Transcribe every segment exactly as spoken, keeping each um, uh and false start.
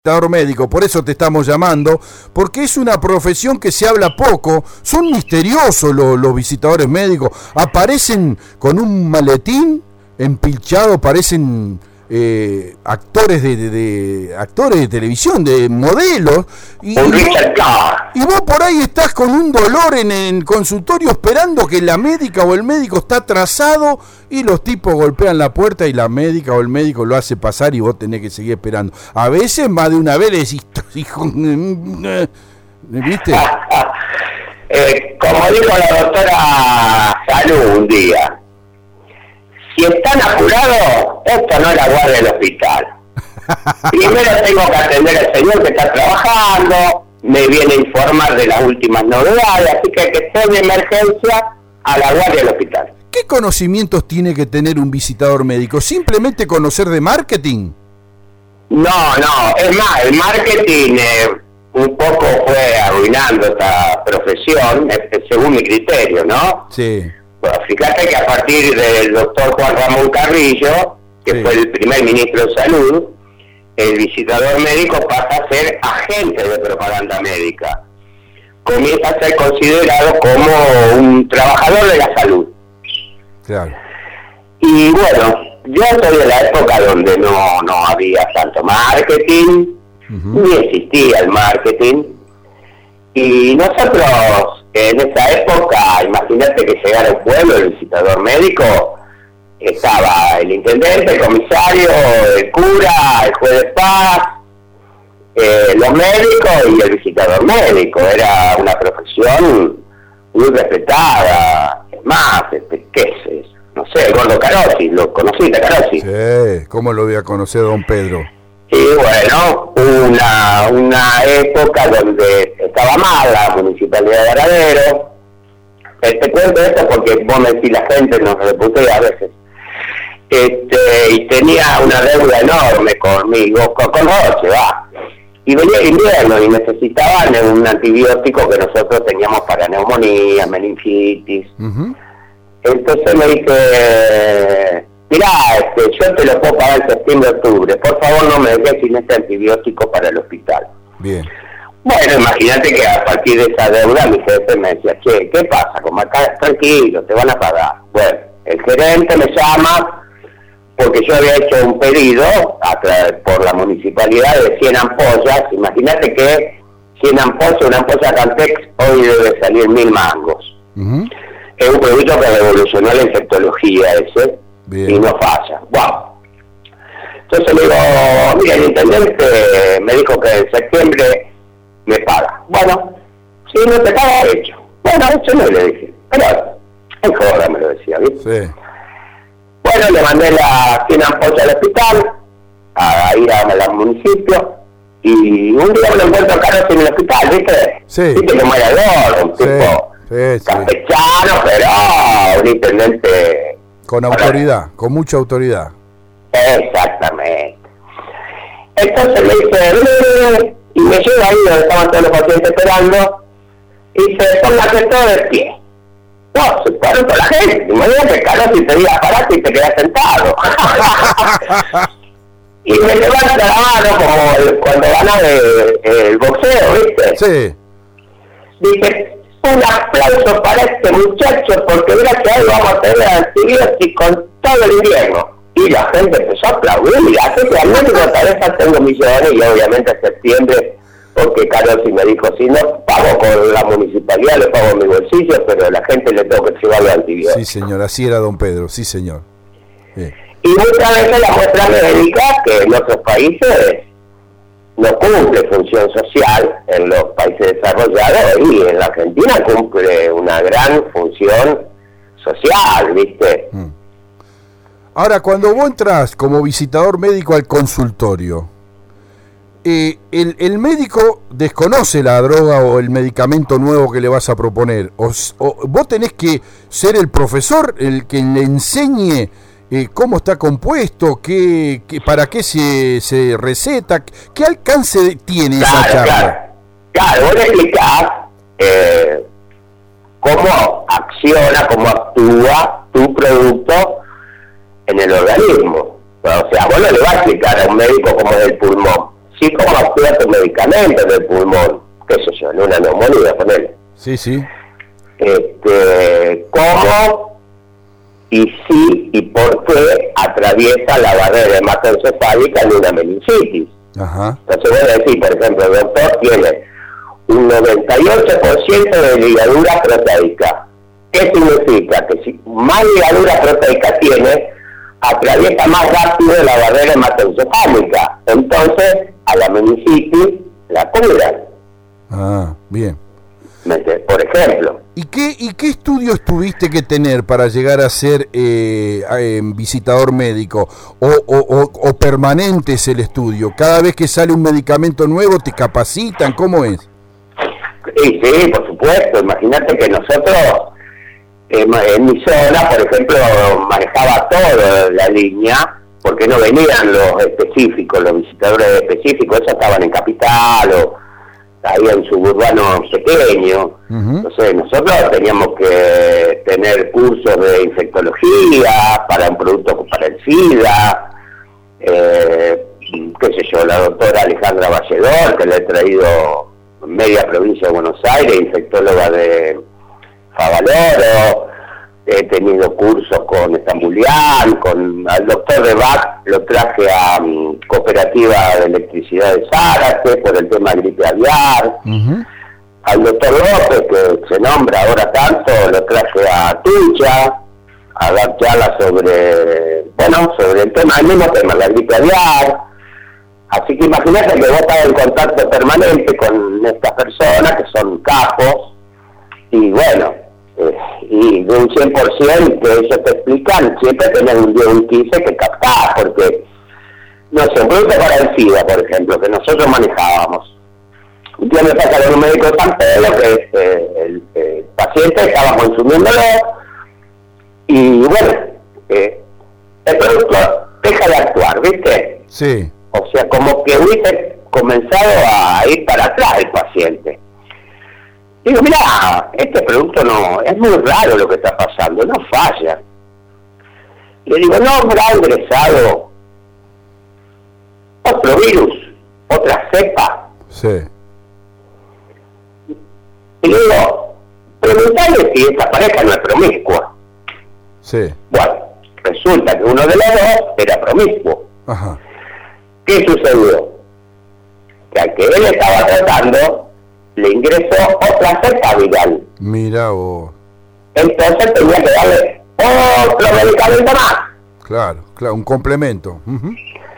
Médico, por eso te estamos llamando, porque es una profesión que se habla poco, son misteriosos los, los visitadores médicos, aparecen con un maletín empilchado, parecen eh, actores de, de, de actores de televisión, de modelos, y, y, vos, y vos por ahí estás con un dolor en el consultorio esperando que la médica o el médico está atrasado y los tipos golpean la puerta y la médica o el médico lo hace pasar y vos tenés que seguir esperando. A veces más de una vez le decís, hijo, ¿viste? eh, como dijo la doctora Salud un día, si están apurados, esto no es la guardia del hospital. Primero tengo que atender al señor que está trabajando, me viene a informar de las últimas novedades, así que que esté de emergencia a la guardia del hospital. ¿Qué conocimientos tiene que tener un visitador médico? ¿Simplemente conocer de marketing? No, no, es más, el marketing eh, un poco fue arruinando esta profesión, eh, según mi criterio, ¿no? Sí. Bueno, fíjate que a partir del doctor Juan Ramón Carrillo, que sí. fue el primer ministro de Salud, el visitador médico pasa a ser agente de propaganda médica. Comienza a ser considerado como un trabajador de la salud. Claro. Y bueno, yo estoy en la época donde no, no había tanto marketing, uh-huh. ni existía el marketing, y nosotros en esa época, imagínate que llegara un pueblo, el visitador médico, estaba el intendente, el comisario, el cura, el juez de paz, eh, los médicos y el visitador médico. Era una profesión muy respetada. Es más, este, ¿qué es eso? No sé, el gordo Carossi, ¿lo conociste, Carossi? Sí, ¿cómo lo voy a conocer, don Pedro? Y bueno, una, una época donde estaba mal la municipalidad de Varadero. Eh, te cuento esto porque vos me decís, la gente nos reputea a veces. Este, y tenía una deuda enorme conmigo, con, con Roche, va. Y venía el invierno y necesitaban un antibiótico que nosotros teníamos para neumonía, meningitis. Uh-huh. Entonces me dije, mirá, este, yo te lo puedo pagar en septiembre, octubre, por favor no me dejes sin este antibiótico para el hospital. Bien. Bueno, imagínate que a partir de esa deuda mi jefe me decía, che, ¿qué pasa? Como acá, tranquilo, te van a pagar. Bueno, el gerente me llama porque yo había hecho un pedido a tra- por la municipalidad de cien ampollas. Imagínate que cien ampollas, una ampolla Cantex hoy debe salir mil mangos. Uh-huh. Es un producto que revolucionó la infectología ese. Bien. Y no falla. Wow. Entonces le digo, mira, el intendente me dijo que en septiembre me paga. Bueno, si no te paga, hecho. Bueno, hecho no, le dije. Pero, en joda me lo decía, ¿viste? Sí. Bueno, le mandé la cien ampollas al hospital, a ir al municipio, y un día me lo encuentro a Carlos en el hospital, ¿viste? Sí. Viste que muere gordo, un sí. tipo sí, sí. campechano, pero un intendente... Con autoridad, para... con mucha autoridad. Exactamente. Entonces me dice, y me lleva ahí donde estaban todos los pacientes esperando, y se póngase todo de pie. No, se paró toda la gente. Imagínate que Carlos y te diga parate y te quedas sentado. Y me levanta la mano como el, cuando gana el, el boxeo, ¿viste? Sí. Dice, un aplauso para este muchacho porque gracias a él vamos a tener antibióticos todo el invierno. Y la gente empezó a aplaudir y hace que al menos en la cabeza tengo millones y obviamente en septiembre, porque Carlos y me dijo, si no pago con la municipalidad, le pago en mi bolsillo, pero a la gente le tengo que llevar los antibióticos. Sí, señor, así era don Pedro, sí, señor. Sí. Y muchas veces la muestra médica, que en otros países no cumple función social, en los países desarrollados, y en la Argentina cumple una gran función social, ¿viste? Mm. Ahora, cuando vos entras como visitador médico al consultorio, eh, el, el médico desconoce la droga o el medicamento nuevo que le vas a proponer, o, o vos tenés que ser el profesor, el que le enseñe eh, cómo está compuesto, qué, qué, para qué se, se receta, qué alcance tiene claro, esa charla. Claro, claro, vos le explicás eh, cómo acciona, cómo actúa tu producto en el organismo. O sea, vos no le vas a explicar a un médico cómo es el pulmón. sí cómo actúa tu medicamento en el pulmón, qué sé yo, en una neumonía, ponele. Sí, sí. Este, cómo y sí y por qué atraviesa la barrera hematoencefálica en una meningitis. Ajá. Entonces voy a decir, por ejemplo, el doctor tiene un noventa y ocho por ciento de ligadura proteica. ¿Qué significa? Que si más ligadura proteica tiene, atraviesa más rápido la barrera hematoencefálica. Entonces, a la meningitis la cura. Ah, bien. Por ejemplo. ¿Y qué, ¿Y qué estudios tuviste que tener para llegar a ser eh, eh, visitador médico? O, o, o, ¿O permanente es el estudio? ¿Cada vez que sale un medicamento nuevo te capacitan? ¿Cómo es? Sí, sí, por supuesto. Imagínate que nosotros, eh, en mi zona, por ejemplo, manejaba toda la línea, porque no venían los específicos, los visitadores específicos, esos estaban en Capital o ahí en suburbanos pequeños. Uh-huh. Entonces nosotros teníamos que tener cursos de infectología para un producto para el SIDA, eh, qué sé yo, la doctora Alejandra Valledor, que le he traído media provincia de Buenos Aires, infectóloga de Favaloro. He tenido cursos con Estambulián, con al doctor de Bach lo traje a um, Cooperativa de Electricidad de Zárate por el tema de gripe aviar. Uh-huh. Al doctor López, que se nombra ahora tanto, lo traje a Tucha a dar charlas sobre, bueno, sobre el tema, el mismo tema, la gripe aviar. Así que imagínate que vos estás en contacto permanente con estas personas que son capos, y bueno, eh, y de un cien por ciento que ellos te explican, siempre tenés un diez, un quince que captás, porque, no sé, un producto para el SIDA, por ejemplo, que nosotros manejábamos. Un día me pasa con un médico de San Pedro, que eh, el, el paciente estaba consumiéndolo, y bueno, eh, el producto deja de actuar, ¿viste? Sí. O sea, como que hubiese comenzado a ir para atrás el paciente. Digo, mira, este producto no, es muy raro lo que está pasando, no falla. Le digo, no habrá ingresado otro virus, otra cepa. Sí. Y le digo, preguntale si esta pareja no es promiscua. Sí. Bueno, resulta que uno de los dos era promiscuo. Ajá. ¿Qué sucedió? Que al que él estaba tratando, le ingresó otra cepa viral. Mira vos. Entonces tenía que darle otro medicamento más. Claro, claro, un complemento. Uh-huh.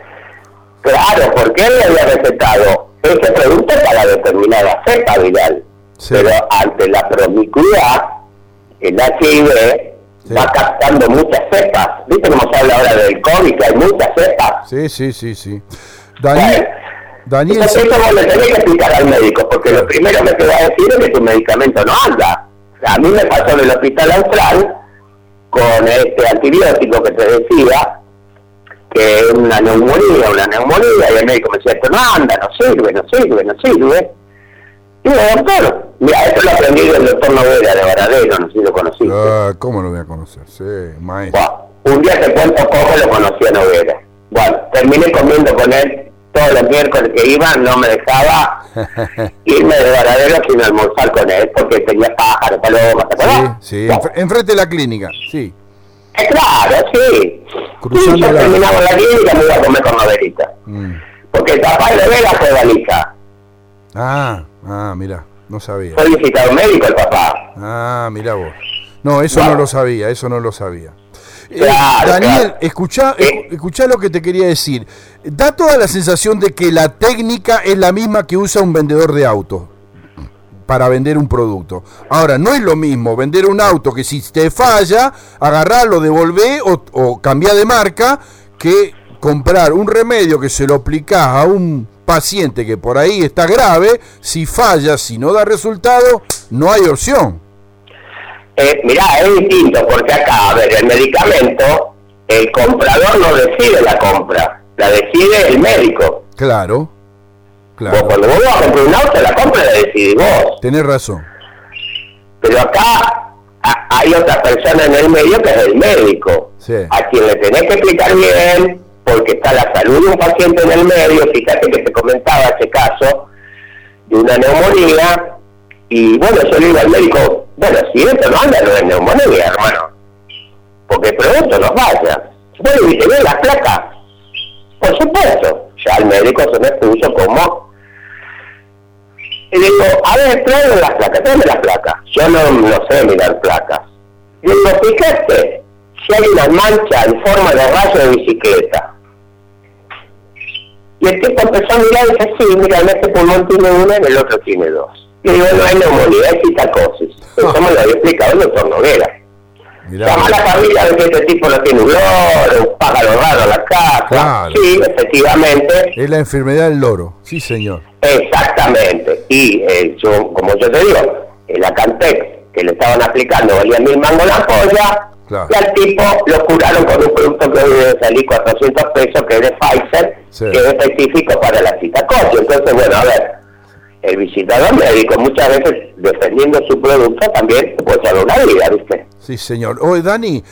Claro, porque él le había recetado ese producto para determinada cepa viral. Sí. Pero ante la promiscuidad, el H I V sí. va captando muchas cepas. ¿Viste cómo se habla ahora del COVID, que hay muchas cepas? Sí, sí, sí, sí. Daniel... Bueno, Daniel, entonces eso vos le tenés que explicar al médico, porque lo primero que te va a decir es que tu medicamento no anda. A mí me pasó en el Hospital Austral con este antibiótico que te decía, que es una neumonía, una neumonía, y el médico me decía, esto no anda, no sirve, no sirve, no sirve. Y digo, doctor, mira, esto lo aprendí del doctor Noguera de Varadero, no sé si lo conociste. Ah, ¿cómo lo voy a conocer? Sí, maestro. Bueno, un día te cuento cómo lo conocí a Noguera. Bueno, terminé comiendo con él todos los miércoles que iba, no me dejaba irme de Varadero sin almorzar con él, porque tenía pájaros, palomas, ¿te acuerdas? Sí, sí, bueno. Enfrente de la clínica, sí. Eh, claro, sí. Cruzando y yo la... terminaba la clínica, me iba a comer con Noguerita. Mm. Porque el papá de Noguera fue Valija. Ah, ah, mira, no sabía. Fue visitado médico el papá. Ah, mira vos. No, eso bueno. no lo sabía, eso no lo sabía. Claro, eh, Daniel, claro. escuchá, ¿Sí? escuchá lo que te quería decir. Da toda la sensación de que la técnica es la misma que usa un vendedor de autos para vender un producto. Ahora, no es lo mismo vender un auto que si te falla, agarrarlo, devolver o, o cambiar de marca, que comprar un remedio que se lo aplicás a un paciente que por ahí está grave. Si falla, si no da resultado, no hay opción. Eh, mirá, es distinto, porque acá, a ver, el medicamento, el comprador no decide la compra, la decide el médico. Claro, claro. Vos cuando vos vas a comprar un auto, la compra la decidís vos. Tenés razón. Pero acá a, hay otra persona en el medio que es el médico, sí. a quien le tenés que explicar bien porque está la salud de un paciente en el medio. Fíjate que te comentaba ese caso de una neumonía, y bueno, yo le digo al médico, bueno, si esto no anda, no es neumonía, hermano, porque pregunto, no vaya. Bueno, y tenés las placas, por supuesto. Ya el médico se me puso como, y digo, a ver, tráeme las placas, tráeme las placas. Yo no, no sé mirar placas. Y digo, fíjate, si hay una mancha en forma de rayo de bicicleta. Y el tipo empezó a mirar y dice, sí, mira, en este pulmón tiene una, en el otro tiene dos. Y digo, no hay neumonía, es citacosis. Eso me lo había explicado el doctor Noguera. Llama a la familia de que este tipo no tiene un loro, un pájaro raro en la casa. Claro. Sí, efectivamente. Es la enfermedad del loro, sí señor. Exactamente. Y eh, yo, como yo te digo, el Acantex que le estaban aplicando valía mil mangos la joya, claro. Y al tipo lo curaron con un producto que hoy debe salir cuatrocientos pesos, que es de Pfizer, sí. Que es específico para la citacosis. Entonces, bueno, a ver, el visitador médico muchas veces defendiendo su producto también puede salvar una vida, ¿viste? Sí, señor. Oye, Dani,